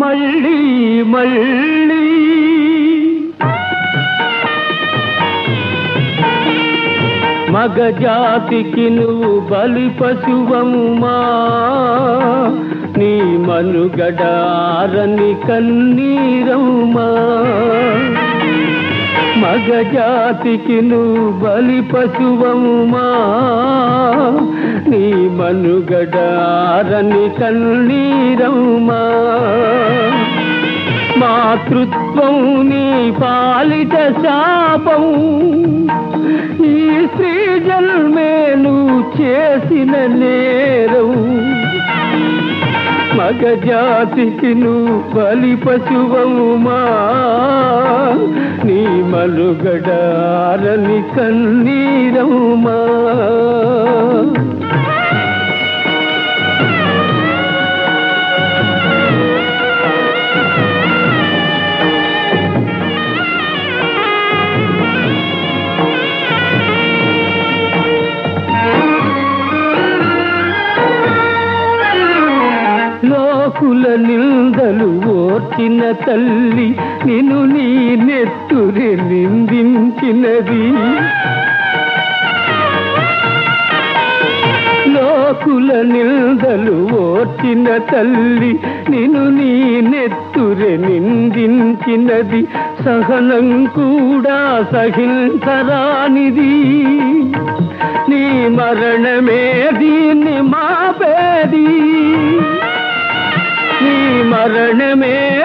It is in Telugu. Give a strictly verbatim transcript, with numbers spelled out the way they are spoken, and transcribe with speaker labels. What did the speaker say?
Speaker 1: మళ్ళీ మళ్ళీ మగజాతికి నువ్వు బలి పశువమ్మా నీ మనుగడారని కన్నీరమ్మా మగజాతికి నువ్వు బలి పశువమ్మా నీ మనుగడారని కన్నీరమ్మా మాతృత్వం నీ పాలిట శాపం ఈ స్త్రీ జన్మే నువ్వు చేసిన నేరం మగజాతికి నువ్వు బలి పశువమ్మా నీ మనుగడారని కన్నీరమ్మా లోకుల నిందలు ఓర్చిన తల్లి నిన్ను నీ నెత్తురి నిందించినది లోకుల నిందలు ఓర్చిన తల్లి నిన్ను నీ నెత్తురి నిందించినది సహనం కూడా సహించరానిది నీ మరణమే దీన్ని మాపేది నీ మరణమే